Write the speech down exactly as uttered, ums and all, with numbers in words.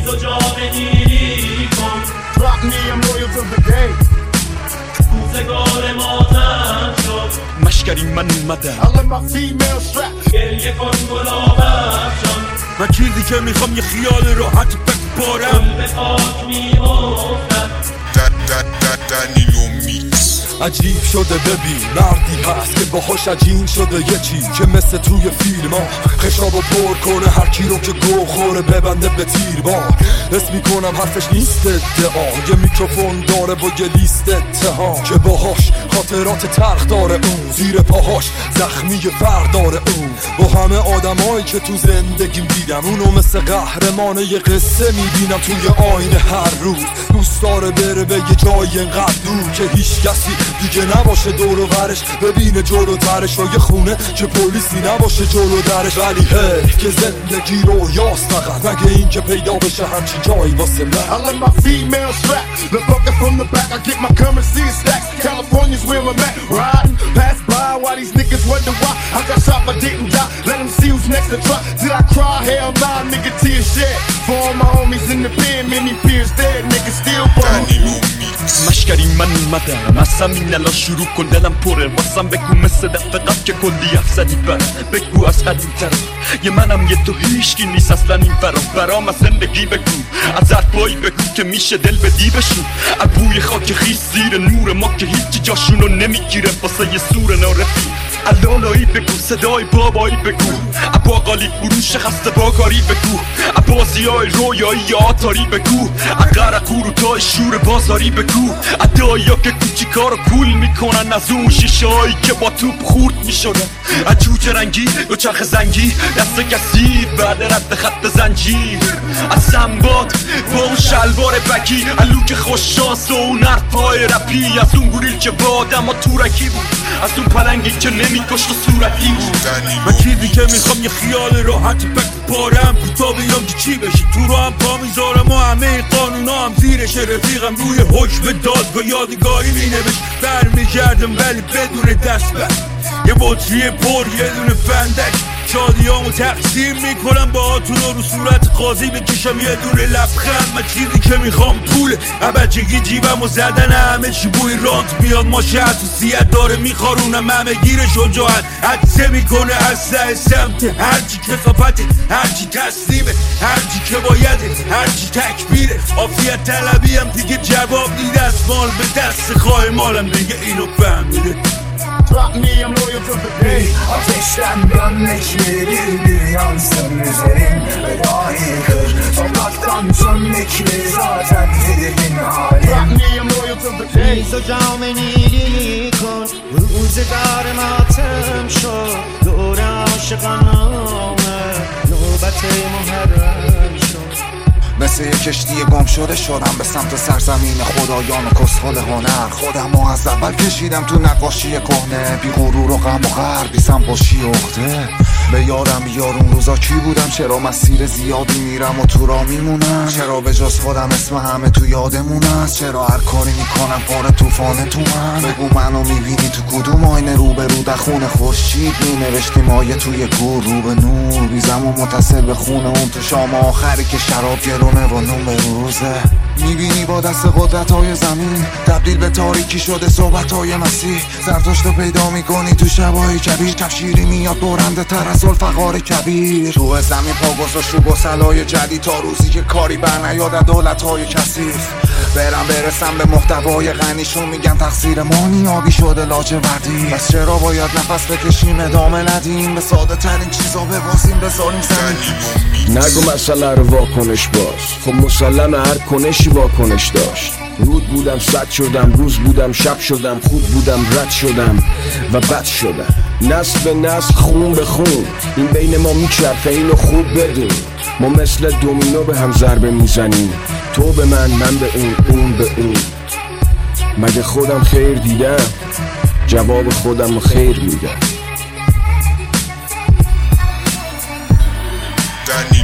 میز و جام نیلی کن. Drop me, I'm loyal to the game. روزگار ماتم شد مشکری من اومدم I let my female strap. گریه کن گلابم شد. من چیزی که میخوام یه خیال راحت بسپارم. گل به خاک میافتد. دنیلو میکس. عجیب شده ببین مردی هست که باهاش عجین شده یه چیز که مثل توی فیلم ها خشابو پر کنه هر کی رو که گو خوره ببنده به تیر با. حس میکنم حرفش نیست ادعا، یه میکروفون داره با یه لیست اتهام که باهاش خاطرات تلخ داره اون، زیر پاهاش زخمی فرد داره اون. با همه آدمایی که تو زندگیم دیدم اونو مثل قهرمان یه قصه میبینم توی آینه هر روز. دوست داره بره به یه جای انقدر دور که هیچ کسی دیگه نباشه دور و برش، ببینه جلوترش و یه خونه که پلیسی نباشه جلو درش. ولی هی که زندگی رو یاست فقط مگه این که پیدا بشه همچین جایی واسه من. I let my female strap. The bucket from the back, I get my currency in stacks. California's where I'm at. Riding past by while these niggas wonder why I got shot but didn't die. Let them see who's next to try. Did I cry? Hell nah, nigga, tears shed. For all my homies in the pen, many peers dead. Niggas still burn. مشکری من اومدم از همین الان شروع کن، دلم پره واسم بگو مثل دفعه قبل که کلی حرف زدی بر بگو از قدیم تر یه منم یه تو هیشکی نیست اصلا این برام برام از زندگی بگو، از حرفایی بگو که میشه دل بدی بشون، از بوی خاک خیس زیر نور ما که هیچی جاشونو نمیگیره واسه یه سور نارفی. علالایی بگو صدای بابایی بگو، باقالی فروش خسته باگاری بگو، بازی های رویایی آتاری بگو، قرقور و تای شور بازاری بگو، ادایی ها که کوچیکا رو کول میکنن، از اون شیشه هایی که با توپ خورد میشونن، از جوجه رنگی و چرخ زنگی دست کسی بعد رد خط زنجیر، از سنباد با اون شلوار بگی، علوک خوششانس و اون حرفای رپی، از اون گوریل که با آدم ها تورکی بود، از اون پلنگی که نمیکشت و صورتی بود. دنیلو من چیزی که میخوام یه خیال راحت بسپارم، کوتا بیام که چی بشی تو رو هم پا میذارم و همه قانونا هم زیرش، رفیقم روی حکم دادگاه یادگاری مینوشت برمیگردم ولی بدون دست بر، یه بطری پر یه دونه فندک، شادیامو تقسیم میکنم با تو رو صورت قاضی بکشم یه دونه لبخند. من چیزی که میخوام پوله، بچگی جیبمو زدن همه چی بوی رانت میاد، ما شهر تو سیت داره میخارونم همه گیر شجاعت، حدسه میکنه از سه سمت هرچی کسافته، هرچی تسلیمه، هرچی که بایده، هرچی تکبیره، عافیت طلبی هم دیگه جواب نیده، از مال به دست خواه maalem دیگه اینو فهمیده. Drop me, I'm loyal to the game. Ateşten gömlekleri bir yansın üzerin ve dahi kır. Sokaktan çömlekli zaten tedirgin halim. Drop me, I'm loyal to the game. میز و جام نیلی کن، روزگار ماتم شد، دور عاشقانه نوبت محرم شد. مثل یه کشتی گم شده شدم به سمت سرزمین خدایان و کسخال هنر، خودم رو از اول کشیدم تو نقاشی کهنه، بی غرور و غم و غر بی سنباشی اخته. به یارم بیار اون روزا کی بودم، چرا مسیر زیادی میرم و تو را میمونم، چرا به جز خودم اسم همه تو یادمون است، چرا هر کاری میکنم پاره توفانه تو من. بگو منو میبینی تو کدوم آینه، رو به رو در خونه خورشید مینوشتیم آیه توی گور، رو به نور بیزم و متصل به خونه اون تو شام آخری که شراب گرونه و نون به روزه. میبینی با دست قدرت های زمین تبدیل به تاریکی شده صحبت های مسیح، زرتشت رو پیدا میکنی تو شبای کبیر، کفشیری میاد برنده تر از الفقار کبیر، تو زمین پا گذاشت رو گسلای جدید تا روزی که کاری بر نیاد دولت های کثیف. برم برسم به محتوای غنیشون میگم تقصیر ما نیابی شده لاجوردی، پس چرا باید نفس بکشیم ادامه ندیم، به ساده ترین چیزا ببازیم بذاریم زمین. نگو مسئله رو واکنش باز، خب مسلمه هر کنشی واکنش داشت. رود بودم صد شدم، روز بودم شب شدم، خوب بودم رد شدم و بد شدم، نسل به نسل خون به خون این بین ما میچرخه، اینو خوب بدون. ما مثل دومینو به هم ضربه میزنیم، تو به من، من به اون، اون به اون. مگه خودم خیر دیدم؟ جواب خودم رو خیر میدم.